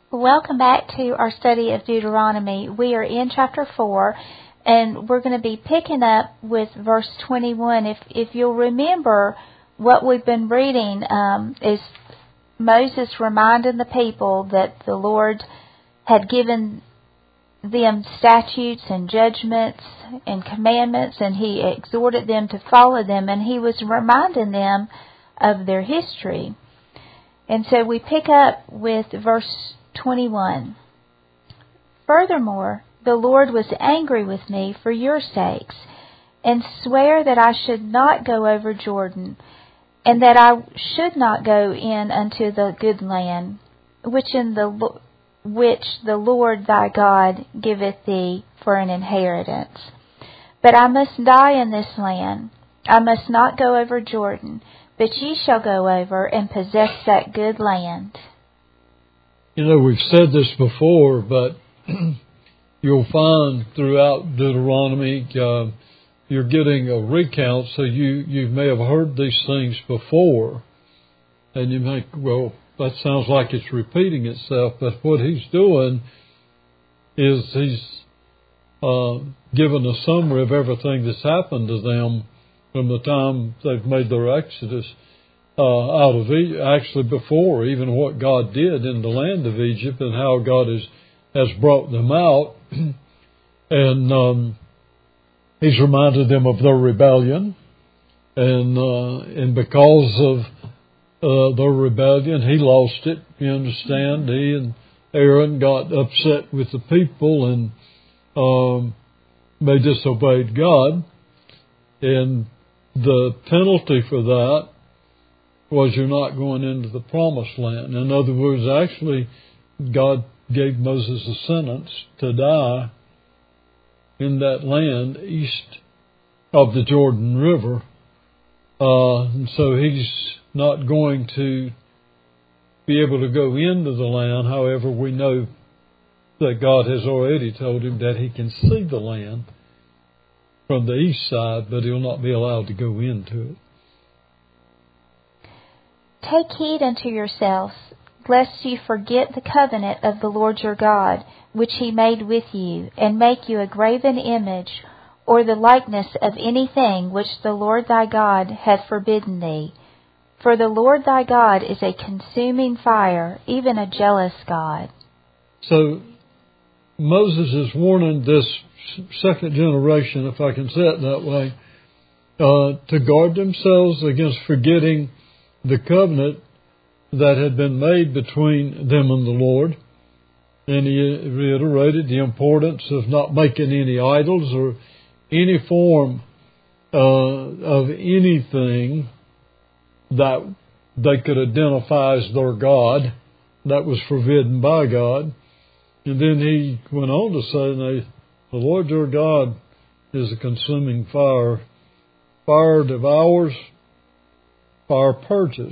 Welcome back to our study of Deuteronomy. We are in chapter 4, and we're going to be picking up with verse 21. If you'll remember, what we've been reading is Moses reminding the people that the Lord had given them statutes and judgments and commandments, and he exhorted them to follow them, and he was reminding them of their history. And so we pick up with verse 21. Furthermore, the Lord was angry with me for your sakes, and sware that I should not go over Jordan, and that I should not go in unto the good land, which the Lord thy God giveth thee for an inheritance. But I must die in this land. I must not go over Jordan, but ye shall go over and possess that good land. You know, we've said this before, but you'll find throughout Deuteronomy, you're getting a recount, so you may have heard these things before, and you think, well, that sounds like it's repeating itself, but what he's doing is he's given a summary of everything that's happened to them from the time they've made their exodus out of Egypt, actually before even what God did in the land of Egypt and how God has brought them out. And he's reminded them of their rebellion. And because of their rebellion, he lost it. You understand? He and Aaron got upset with the people and they disobeyed God. And the penalty for that was you're not going into the promised land. In other words, actually, God gave Moses a sentence to die in that land east of the Jordan River. And so he's not going to be able to go into the land. However, we know that God has already told him that he can see the land from the east side, but he'll not be allowed to go into it. Take heed unto yourselves, lest ye forget the covenant of the Lord your God, which he made with you, and make you a graven image, or the likeness of anything which the Lord thy God hath forbidden thee. For the Lord thy God is a consuming fire, even a jealous God. So Moses is warning this second generation, if I can say it that way, to guard themselves against forgetting the covenant that had been made between them and the Lord. And he reiterated the importance of not making any idols or any form of anything that they could identify as their God. That was forbidden by God. And then he went on to say, the Lord your God is a consuming fire. Fire devours, fire purges.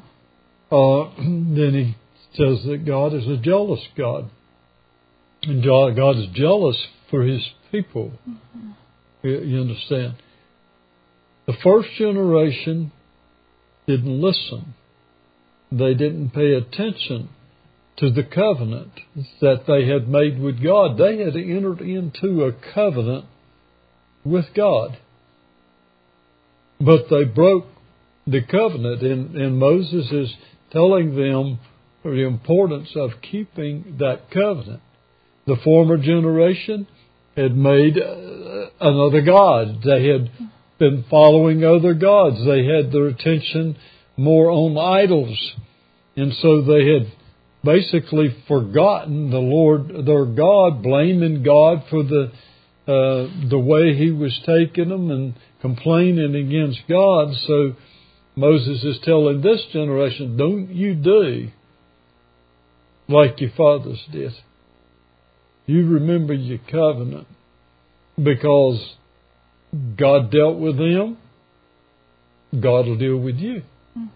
Then he says that God is a jealous God. And God is jealous for his people. Mm-hmm. You understand? The first generation didn't listen. They didn't pay attention to the covenant that they had made with God. They had entered into a covenant with God. But they broke the covenant, and Moses is telling them the importance of keeping that covenant. The former generation had made another god. They had been following other gods. They had their attention more on idols. And so they had basically forgotten the Lord, their God, blaming God for the way he was taking them and complaining against God. So Moses is telling this generation, don't you do like your fathers did. You remember your covenant, because God dealt with them, God will deal with you.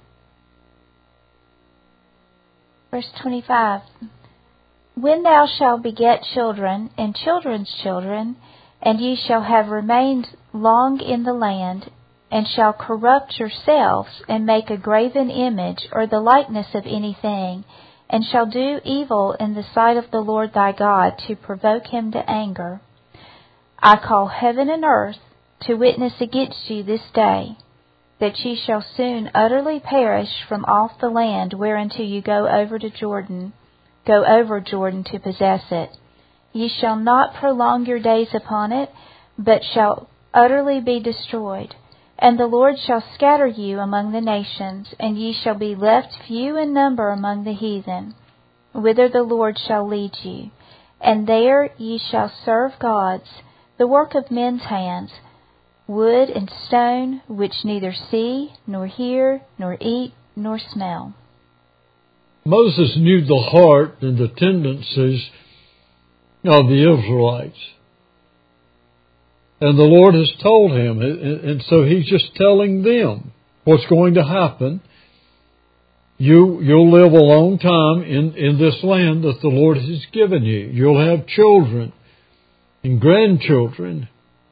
Verse 25. When thou shalt beget children and children's children, and ye shall have remained long in the land, and shall corrupt yourselves, and make a graven image, or the likeness of anything, and shall do evil in the sight of the Lord thy God, to provoke him to anger. I call heaven and earth to witness against you this day, that ye shall soon utterly perish from off the land whereunto you go over Jordan to possess it. Ye shall not prolong your days upon it, but shall utterly be destroyed. And the Lord shall scatter you among the nations, and ye shall be left few in number among the heathen, whither the Lord shall lead you. And there ye shall serve gods, the work of men's hands, wood and stone, which neither see, nor hear, nor eat, nor smell. Moses knew the heart and the tendencies of the Israelites. And the Lord has told him, and so he's just telling them what's going to happen. You'll live a long time in this land that the Lord has given you. You'll have children and grandchildren.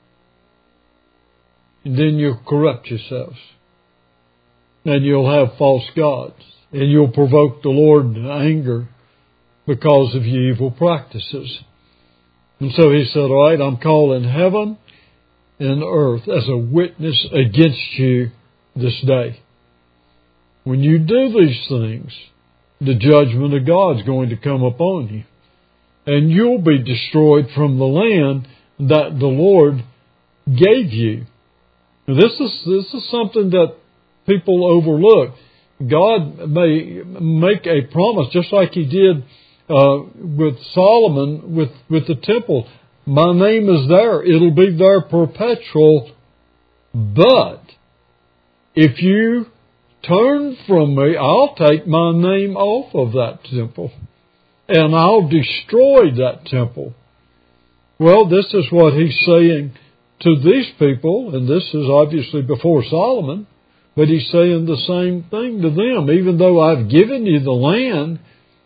And then you'll corrupt yourselves. And you'll have false gods. And you'll provoke the Lord to anger because of your evil practices. And so he said, all right, I'm calling heaven and earth as a witness against you this day. When you do these things, the judgment of God's going to come upon you. And you'll be destroyed from the land that the Lord gave you. Now, this is something that people overlook. God may make a promise, just like He did with Solomon, with the temple. My name is there. It'll be there perpetual. But if you turn from me, I'll take my name off of that temple. And I'll destroy that temple. Well, this is what He's saying to these people, and this is obviously before Solomon, but He's saying the same thing to them. Even though I've given you the land,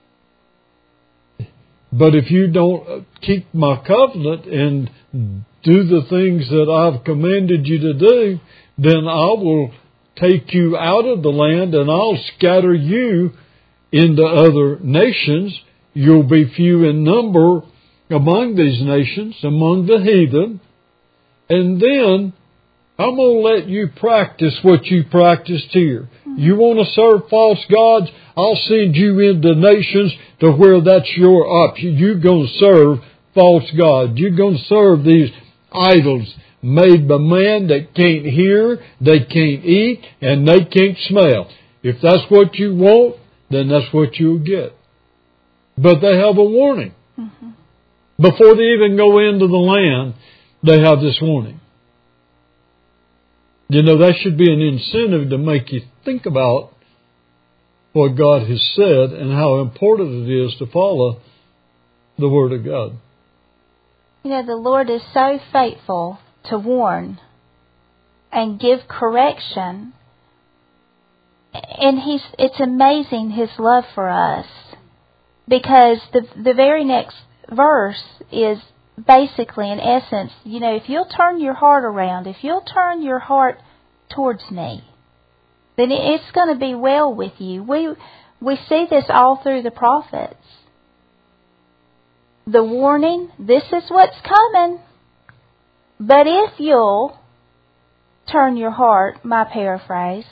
but if you don't keep my covenant and do the things that I've commanded you to do, then I will take you out of the land and I'll scatter you into other nations. You'll be few in number among these nations, among the heathen. And then I'm going to let you practice what you practiced here. You want to serve false gods? I'll send you into nations to where that's your option. You're going to serve false gods. You're going to serve these idols made by man that can't hear, they can't eat, and they can't smell. If that's what you want, then that's what you'll get. But they have a warning. Mm-hmm. Before they even go into the land, they have this warning. You know, that should be an incentive to make you think about what God has said and how important it is to follow the Word of God. You know, the Lord is so faithful to warn and give correction. And it's amazing His love for us. Because the very next verse is basically, in essence, you know, if you'll turn your heart around, if you'll turn your heart towards me, then it's going to be well with you. We see this all through the prophets. The warning, this is what's coming. But if you'll turn your heart, my paraphrase.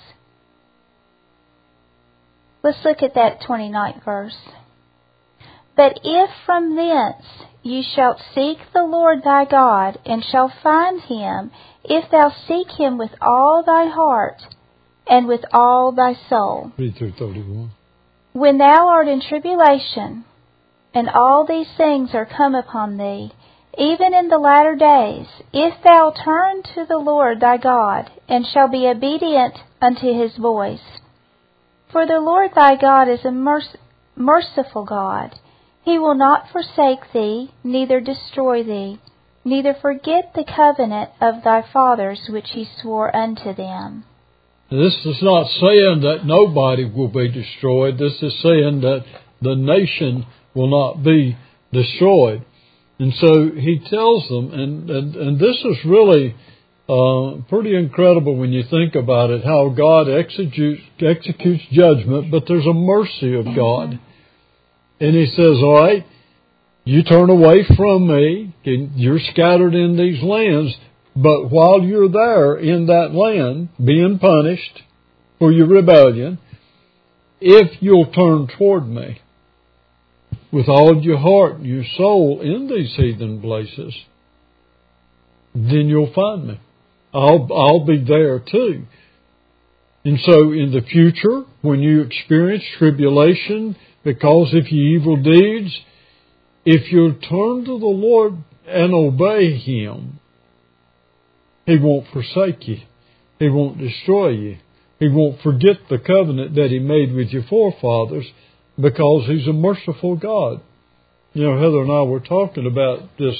Let's look at that 29th verse. But if from thence you shalt seek the Lord thy God, and shall find Him, if thou seek Him with all thy heart, and with all thy soul. Read through 31. When thou art in tribulation, and all these things are come upon thee, even in the latter days, if thou turn to the Lord thy God, and shall be obedient unto His voice. For the Lord thy God is a merciful God. He will not forsake thee, neither destroy thee, neither forget the covenant of thy fathers which He swore unto them. This is not saying that nobody will be destroyed. This is saying that the nation will not be destroyed. And so He tells them, and this is really pretty incredible when you think about it, how God executes judgment, but there's a mercy of God. And he says, all right, you turn away from me, and you're scattered in these lands, but while you're there in that land, being punished for your rebellion, if you'll turn toward me with all your heart and your soul in these heathen places, then you'll find me. I'll be there too. And so in the future, when you experience tribulation because of your evil deeds, if you'll turn to the Lord and obey Him, He won't forsake you. He won't destroy you. He won't forget the covenant that He made with your forefathers, because He's a merciful God. You know, Heather and I were talking about this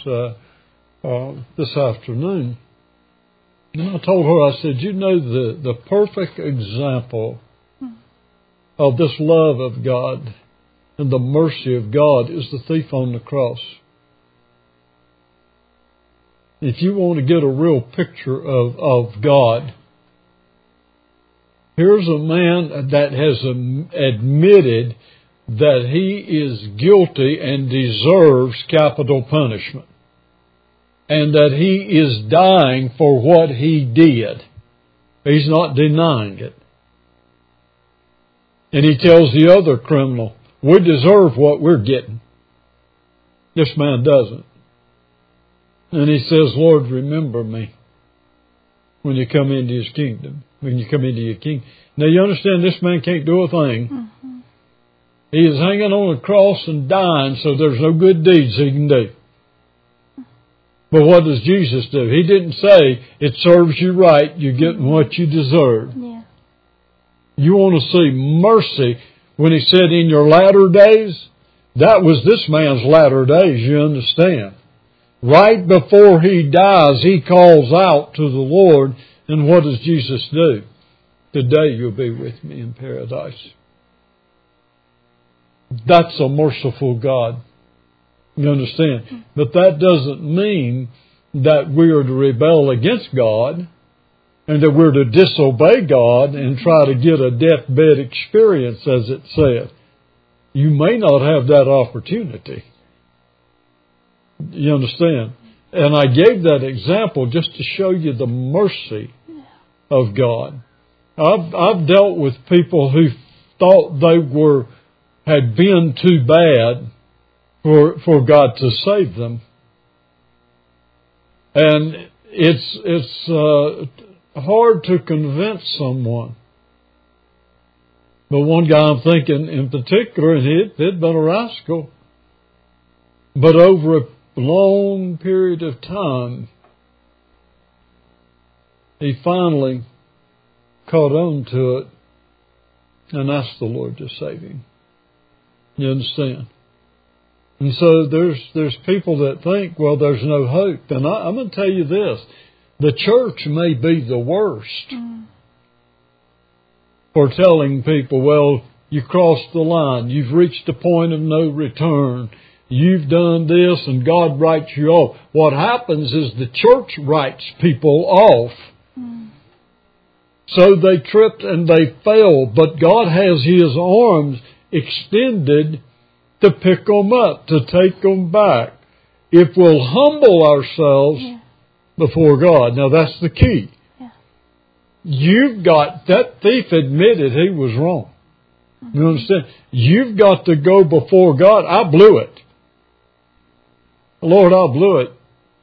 afternoon. And I told her, I said, you know, the perfect example of this love of God and the mercy of God is the thief on the cross. If you want to get a real picture of God, here's a man that has admitted that he is guilty and deserves capital punishment, and that he is dying for what he did. He's not denying it. And he tells the other criminal, we deserve what we're getting. This man doesn't. And he says, Lord, remember me when you come into His kingdom, when you come into your kingdom. Now you understand this man can't do a thing. Mm-hmm. He is hanging on a cross and dying, so there's no good deeds he can do. But what does Jesus do? He didn't say, it serves you right, you're getting what you deserve. Yeah. You want to see mercy when He said in your latter days? That was this man's latter days, you understand. Right before he dies, he calls out to the Lord, and what does Jesus do? Today you'll be with me in paradise. That's a merciful God. You understand? But that doesn't mean that we are to rebel against God and that we're to disobey God and try to get a deathbed experience, as it said. You may not have that opportunity. You understand? And I gave that example just to show you the mercy of God. I've dealt with people who thought they had been too bad for God to save them. And it's hard to convince someone. But one guy I'm thinking in particular, and he'd been a rascal. But over a long period of time, he finally caught on to it and asked the Lord to save him. You understand? And so there's people that think, well, there's no hope. And I'm going to tell you this. The church may be the worst for telling people, well, you crossed the line. You've reached a point of no return. You've done this and God writes you off. What happens is the church writes people off. So they tripped and they fell. But God has His arms extended to pick them up, to take them back. If we'll humble ourselves before God. Now that's the key. That thief admitted he was wrong. You understand? You've got to go before God. I blew it. Lord, I blew it.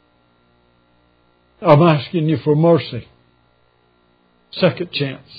I'm asking you for mercy. Second chance.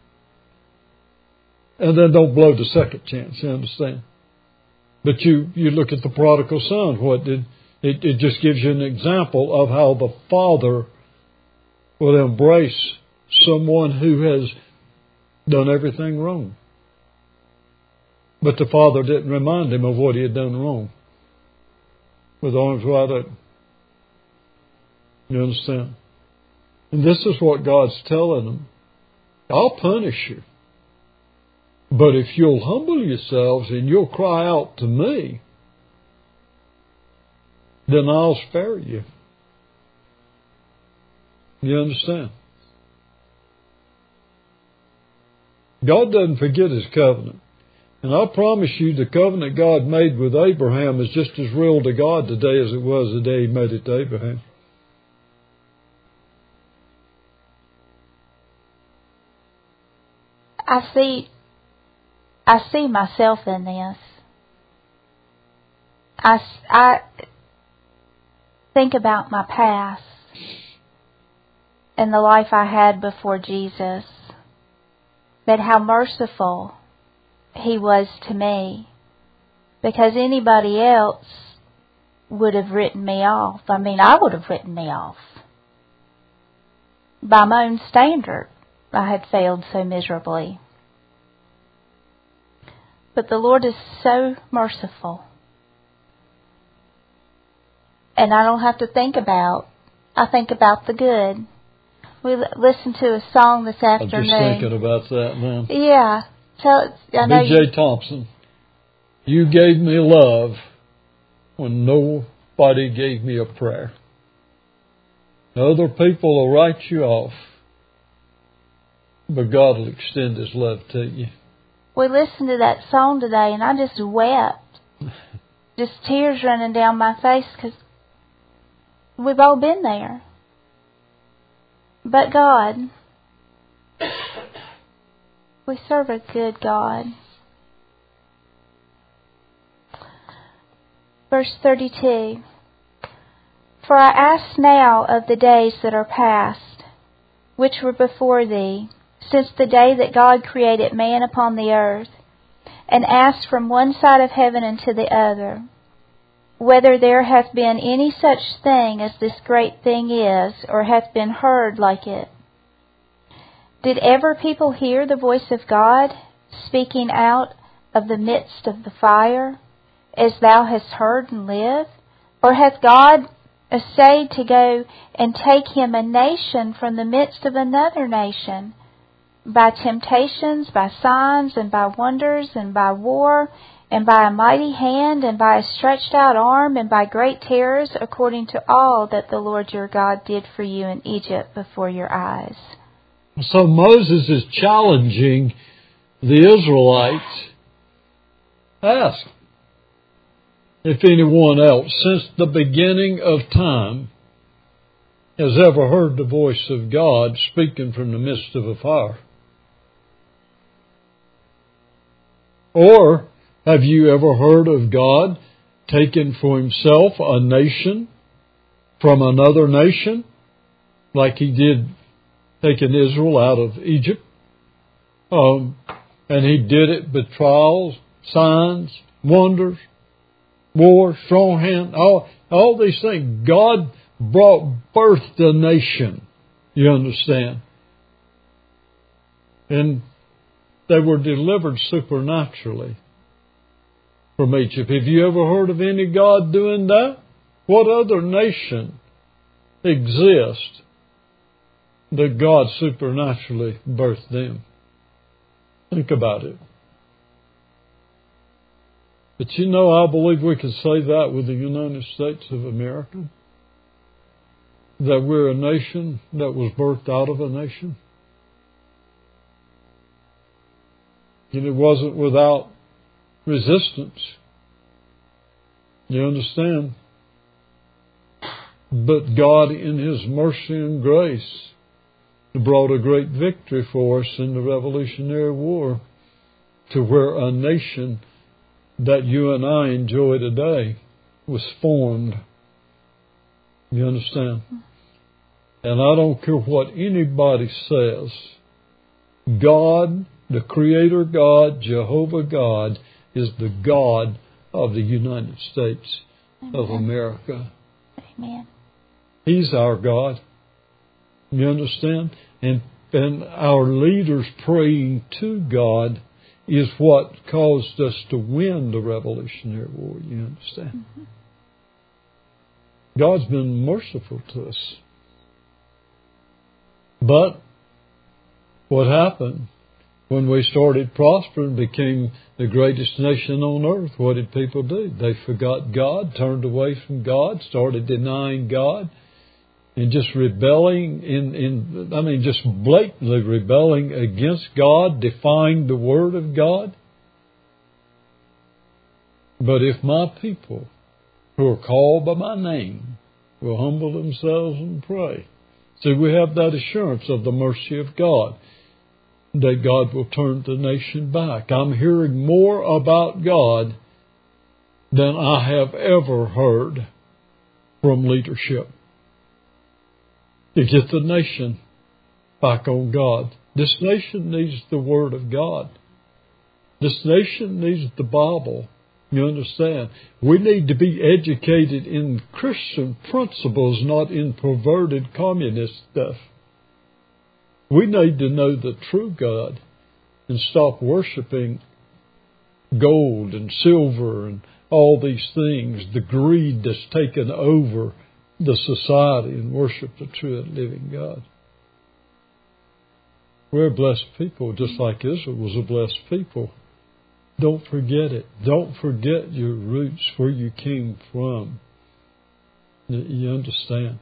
And then don't blow the second chance, you understand? But you look at the prodigal son, it just gives you an example of how the father will embrace someone who has done everything wrong. But the father didn't remind him of what he had done wrong. With arms wide open. You understand? And this is what God's telling them. I'll punish you. But if you'll humble yourselves and you'll cry out to me, then I'll spare you. You understand? God doesn't forget His covenant. And I promise you, the covenant God made with Abraham is just as real to God today as it was the day He made it to Abraham. I see myself in this. I think about my past and the life I had before Jesus, but how merciful He was to me, because anybody else would have written me off. I mean, I would have written me off. By my own standard, I had failed so miserably. But the Lord is so merciful. And I don't have to think about, I think about the good. We listened to a song this afternoon. I'm just thinking about that now. Yeah. B.J. Thompson. You gave me love when nobody gave me a prayer. Other people will write you off, but God will extend His love to you. We listened to that song today, and I just wept. Just tears running down my face, because we've all been there. But God, we serve a good God. Verse 32. For I ask now of the days that are past, which were before Thee, since the day that God created man upon the earth, and asked from one side of heaven unto the other, whether there hath been any such thing as this great thing is, or hath been heard like it. Did ever people hear the voice of God, speaking out of the midst of the fire, as thou hast heard and lived? Or hath God essayed to go and take him a nation from the midst of another nation, by temptations, by signs, and by wonders, and by war, and by a mighty hand, and by a stretched out arm, and by great terrors, according to all that the Lord your God did for you in Egypt before your eyes? So Moses is challenging the Israelites. Ask if anyone else since the beginning of time has ever heard the voice of God speaking from the midst of a fire. Or have you ever heard of God taking for Himself a nation from another nation, like He did taking Israel out of Egypt? And He did it with trials, signs, wonders, war, strong hand, all these things. God brought birth to a nation, you understand. And they were delivered supernaturally from Egypt. Have you ever heard of any God doing that? What other nation exists that God supernaturally birthed them? Think about it. But you know, I believe we can say that with the United States of America. That we're a nation that was birthed out of a nation. And it wasn't without resistance. You understand? But God, in His mercy and grace, brought a great victory for us in the Revolutionary War, to where a nation that you and I enjoy today was formed. You understand? And I don't care what anybody says. God, the Creator God, Jehovah God, is the God of the United States of America. Amen. He's our God. You understand? And our leaders praying to God is what caused us to win the Revolutionary War. You understand? Mm-hmm. God's been merciful to us. But what happened when we started prospering, became the greatest nation on earth? What did people do? They forgot God, turned away from God, started denying God, and just rebelling just blatantly rebelling against God, defying the Word of God. But if my people who are called by my name will humble themselves and pray. See, we have that assurance of the mercy of God, that God will turn the nation back. I'm hearing more about God than I have ever heard from leadership to get the nation back on God. This nation needs the Word of God. This nation needs the Bible. You understand? We need to be educated in Christian principles, not in perverted communist stuff. We need to know the true God and stop worshiping gold and silver and all these things, the greed that's taken over the society, and worship the true and living God. We're a blessed people, just like Israel was a blessed people. Don't forget it. Don't forget your roots, where you came from. You understand?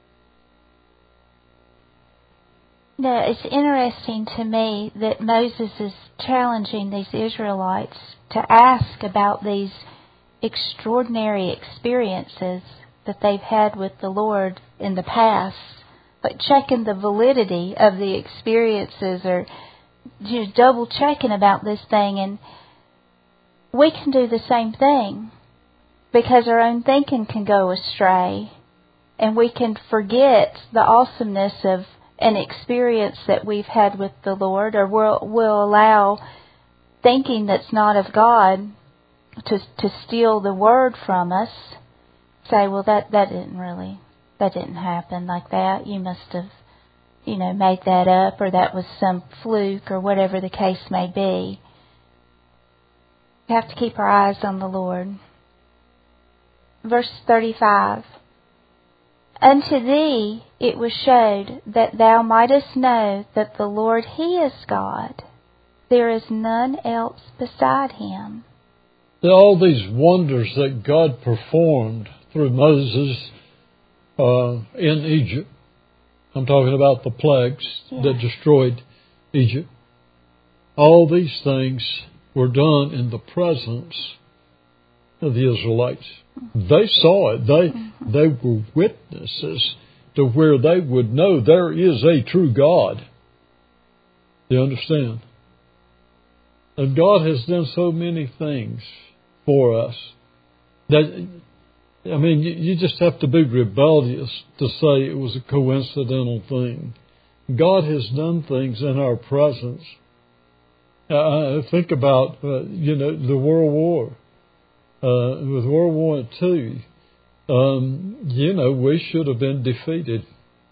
No, it's interesting to me that Moses is challenging these Israelites to ask about these extraordinary experiences that they've had with the Lord in the past, but checking the validity of the experiences, or just double checking about this thing. And we can do the same thing, because our own thinking can go astray, and we can forget the awesomeness of an experience that we've had with the Lord, or we'll allow thinking that's not of God to steal the Word from us. Say, well, that didn't happen like that. You must have, made that up, or that was some fluke, or whatever the case may be. We have to keep our eyes on the Lord. Verse 35. Unto thee it was showed that thou mightest know that the Lord, He is God. There is none else beside Him. All these wonders that God performed through Moses in Egypt. I'm talking about the plagues that destroyed Egypt. All these things were done in the presence of the Israelites. They saw it. They were witnesses to where they would know there is a true God. You understand? And God has done so many things for us that, you just have to be rebellious to say it was a coincidental thing. God has done things in our presence. Think about, the World War. With World War II, we should have been defeated.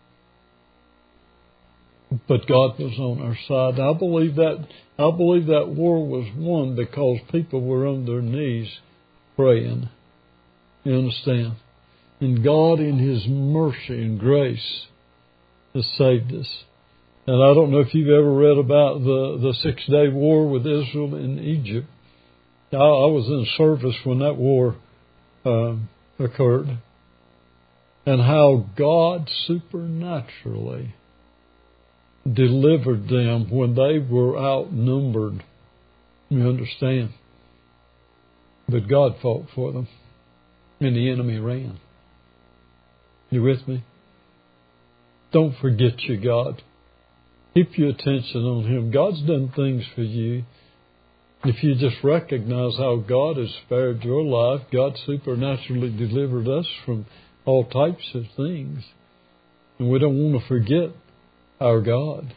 But God was on our side. I believe that war was won because people were on their knees praying. You understand? And God, in His mercy and grace, has saved us. And I don't know if you've ever read about the 6-day war with Israel in Egypt. I was in service when that war occurred. And how God supernaturally delivered them when they were outnumbered. You understand? But God fought for them, and the enemy ran. You with me? Don't forget your God. Keep your attention on Him. God's done things for you. If you just recognize how God has spared your life, God supernaturally delivered us from all types of things. And we don't want to forget our God.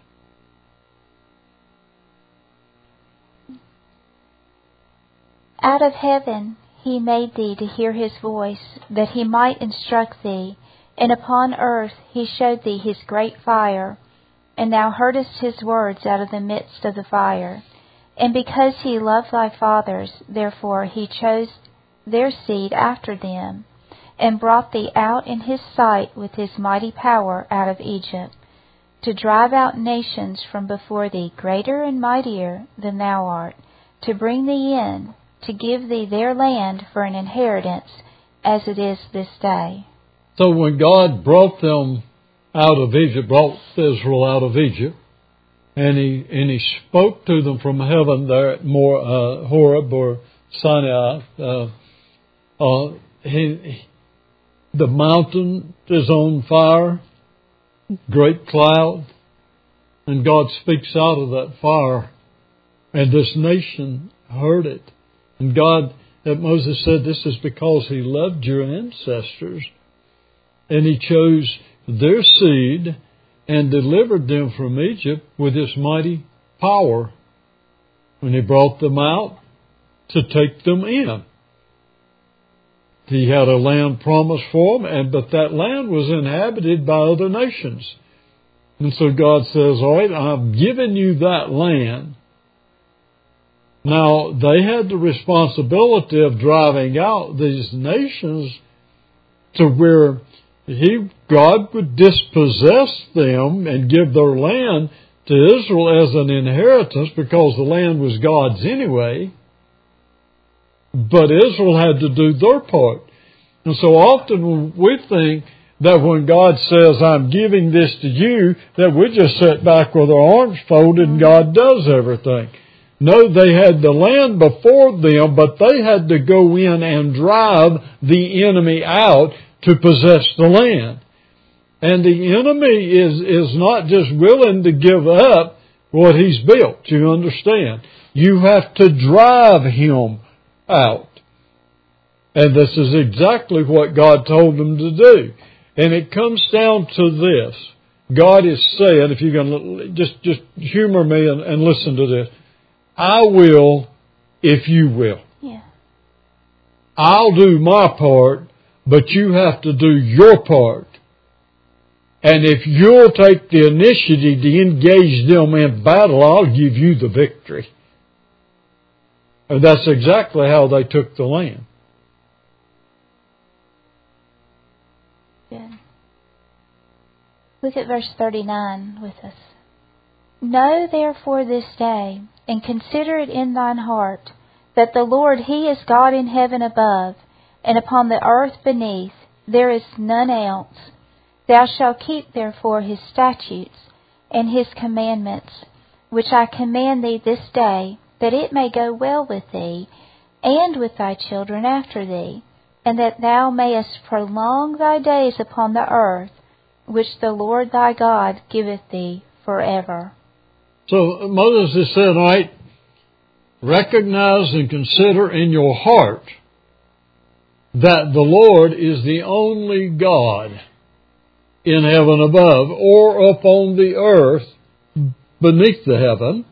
Out of heaven He made thee to hear His voice, that He might instruct thee. And upon earth He showed thee His great fire, and thou heardest His words out of the midst of the fire. And because He loved thy fathers, therefore He chose their seed after them, and brought thee out in His sight with His mighty power out of Egypt, to drive out nations from before thee, greater and mightier than thou art, to bring thee in, to give thee their land for an inheritance, as it is this day. So when God brought them out of Egypt, brought Israel out of Egypt, and he spoke to them from heaven there at Horeb or Sinai. The mountain is on fire, great cloud, and God speaks out of that fire, and this nation heard it. And Moses said, this is because He loved your ancestors, and He chose their seed and delivered them from Egypt with His mighty power when He brought them out to take them in. He had a land promised for them, but that land was inhabited by other nations. And so God says, all right, I've given you that land. Now, they had the responsibility of driving out these nations to where God would dispossess them and give their land to Israel as an inheritance, because the land was God's anyway. But Israel had to do their part. And so often we think that when God says, I'm giving this to you, that we just sit back with our arms folded and God does everything. No, they had the land before them, but they had to go in and drive the enemy out to possess the land. And the enemy is not just willing to give up what he's built, you understand. You have to drive him out. And this is exactly what God told them to do. And it comes down to this. God is saying, if you're going to just humor me and listen to this, I will if you will. Yeah. I'll do my part, but you have to do your part. And if you'll take the initiative to engage them in battle, I'll give you the victory. And that's exactly how they took the land. Good. Look at verse 39 with us. Know therefore this day, and consider it in thine heart, that the Lord, He is God in heaven above, and upon the earth beneath. There is none else. Thou shalt keep therefore His statutes and His commandments, which I command thee this day, that it may go well with thee, and with thy children after thee, and that thou mayest prolong thy days upon the earth, which the Lord thy God giveth thee forever. So Moses is saying, all right, recognize and consider in your heart that the Lord is the only God in heaven above, or upon the earth beneath the heaven.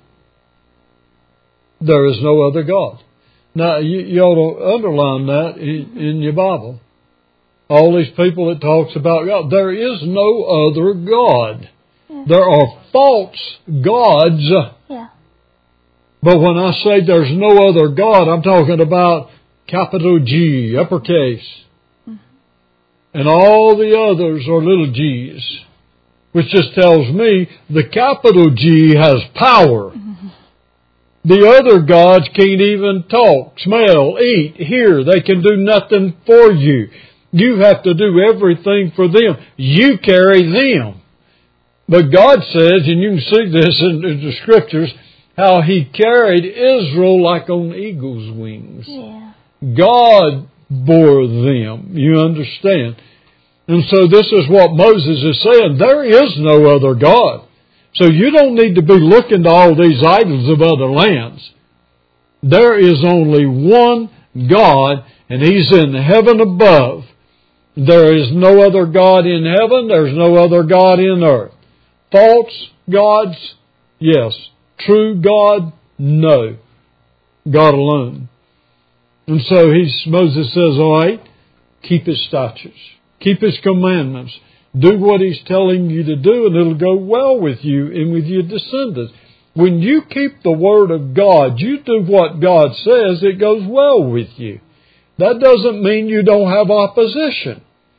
There is no other God. Now, you ought to underline that in your Bible. All these people that talks about God, there is no other God. Yeah. There are false gods. Yeah. But when I say there's no other God, I'm talking about capital G, uppercase. Mm-hmm. And all the others are little g's, which just tells me the capital G has power. Mm-hmm. The other gods can't even talk, smell, eat, hear. They can do nothing for you. You have to do everything for them. You carry them. But God says, and you can see this in the Scriptures, how He carried Israel like on eagle's wings. Yeah. God bore them. You understand? And so this is what Moses is saying. There is no other God. So you don't need to be looking to all these idols of other lands. There is only one God, and He's in heaven above. There is no other God in heaven. There's no other God in earth. False gods? Yes. True God? No. God alone. And so Moses says, all right, keep His statutes. Keep His commandments. Do what He's telling you to do, and it'll go well with you and with your descendants. When you keep the Word of God, you do what God says, it goes well with you. That doesn't mean you don't have opposition.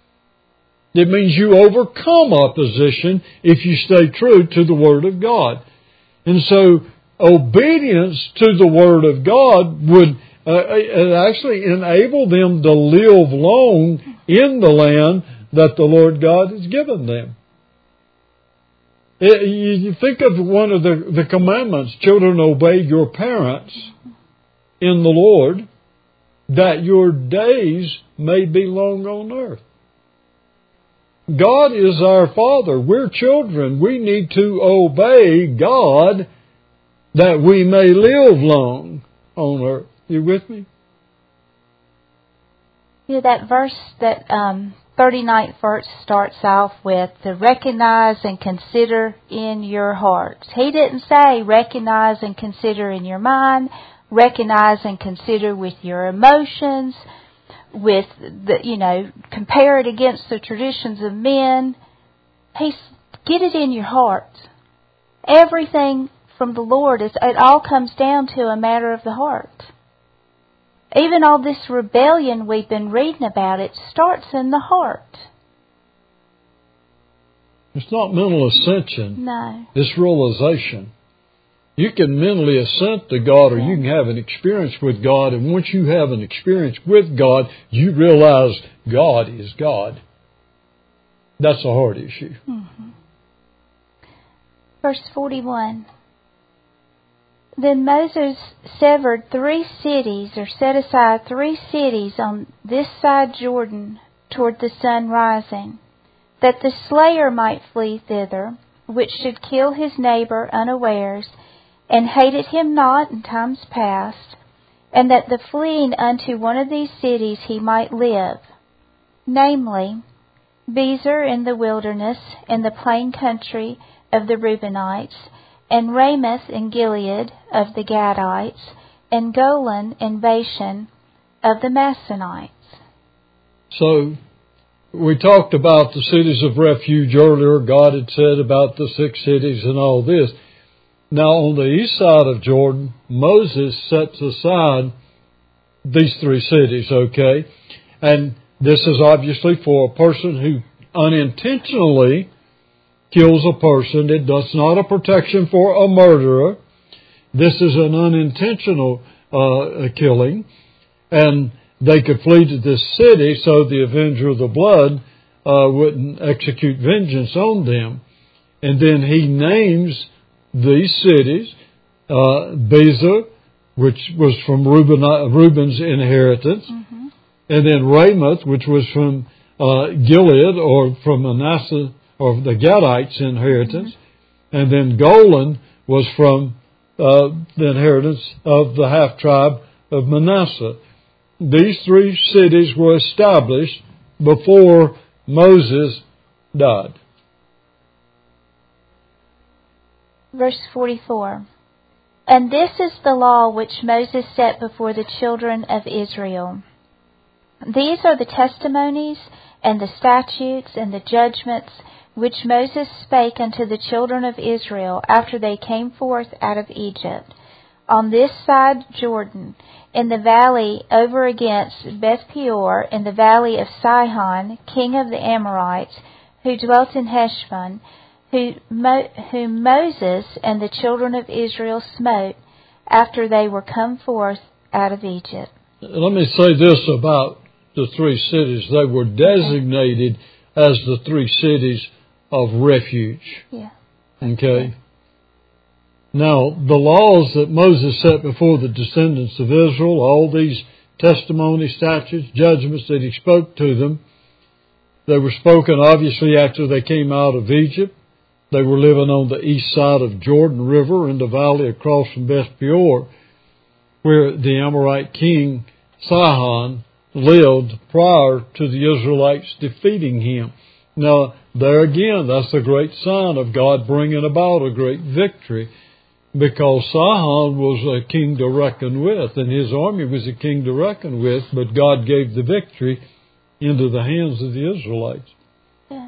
It means you overcome opposition if you stay true to the Word of God. And so obedience to the Word of God would actually enable them to live long in the land that the Lord God has given them. You think of one of the commandments, children, obey your parents in the Lord. that your days may be long on earth. God is our Father. We're children. We need to obey God that we may live long on earth. You with me? Yeah, that verse, that 39th verse starts off with to recognize and consider in your hearts. He didn't say recognize and consider in your mind, recognize and consider with your emotions, with the, compare it against the traditions of men. Get it in your heart. Everything from the Lord, it all comes down to a matter of the heart. Even all this rebellion we've been reading about, it starts in the heart. It's not mental ascension. No. It's realization. You can mentally assent to God, or you can have an experience with God, and once you have an experience with God, you realize God is God. That's a heart issue. Mm-hmm. Verse 41. Then Moses severed 3 cities, or set aside 3 cities on this side Jordan toward the sun rising, that the slayer might flee thither, which should kill his neighbor unawares, and hated him not in times past, and that the fleeing unto one of these cities he might live, namely, Bezer in the wilderness, in the plain country of the Reubenites, and Ramoth in Gilead of the Gadites, and Golan in Bashan of the Messonites. So, we talked about the cities of refuge earlier. God had said about the 6 cities and all this. Now, on the east side of Jordan, Moses sets aside these 3 cities, okay? And this is obviously for a person who unintentionally kills a person. It's not a protection for a murderer. This is an unintentional killing. And they could flee to this city so the avenger of the blood wouldn't execute vengeance on them. And then he names these cities, Bezer, which was from Reuben's inheritance, mm-hmm. and then Ramoth, which was from Gilead, or from Manasseh, or the Gadites' inheritance, mm-hmm. and then Golan was from the inheritance of the half-tribe of Manasseh. These 3 cities were established before Moses died. Verse 44. And this is the law which Moses set before the children of Israel. These are the testimonies and the statutes and the judgments which Moses spake unto the children of Israel after they came forth out of Egypt, on this side Jordan, in the valley over against Beth-peor, in the valley of Sihon, king of the Amorites, who dwelt in Heshbon, whom Moses and the children of Israel smote after they were come forth out of Egypt. Let me say this about the 3 cities. They were designated as the 3 cities of refuge. Yeah. Okay? Now, the laws that Moses set before the descendants of Israel, all these testimonies, statutes, judgments that he spoke to them, they were spoken obviously after they came out of Egypt. They were living on the east side of Jordan River in the valley across from Beth-peor, where the Amorite king Sihon lived prior to the Israelites defeating him. Now, there again, that's a great sign of God bringing about a great victory, because Sihon was a king to reckon with, and his army was a king to reckon with, but God gave the victory into the hands of the Israelites. Yeah.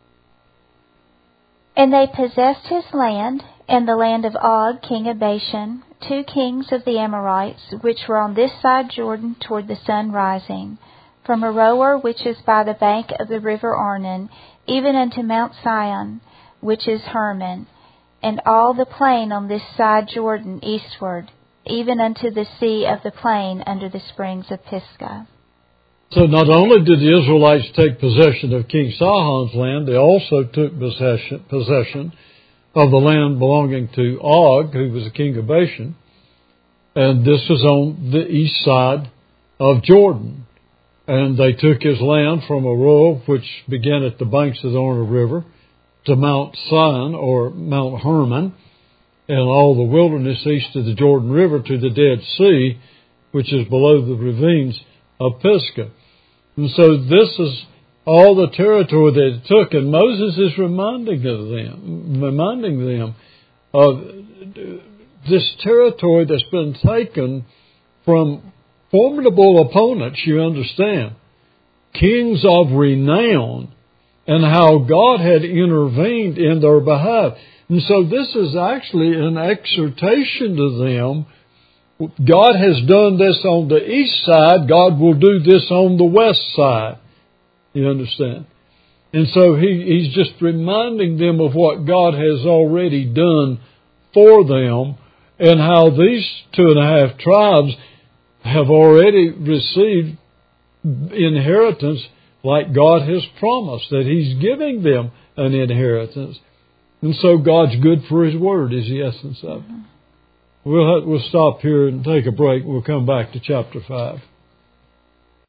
And they possessed his land, and the land of Og, king of Bashan, 2 kings of the Amorites, which were on this side Jordan toward the sun rising, from Aroer, which is by the bank of the river Arnon, even unto Mount Sion, which is Hermon, and all the plain on this side Jordan eastward, even unto the sea of the plain under the springs of Pisgah. So not only did the Israelites take possession of King Sihon's land, they also took possession of the land belonging to Og, who was the king of Bashan. And this was on the east side of Jordan. And they took his land from Aroer, which began at the banks of the Arnon River, to Mount Sion, or Mount Hermon, and all the wilderness east of the Jordan River to the Dead Sea, which is below the ravines of Pisgah. And so this is all the territory that it took, and Moses is reminding them of this territory that's been taken from formidable opponents, you understand, kings of renown, and how God had intervened in their behalf. And so this is actually an exhortation to them. God has done this on the east side, God will do this on the west side. You understand? And so he's just reminding them of what God has already done for them, and how these 2.5 tribes have already received inheritance like God has promised, that He's giving them an inheritance. And so God's good for His word is the essence of it. We'll stop here and take a break. We'll come back to chapter 5.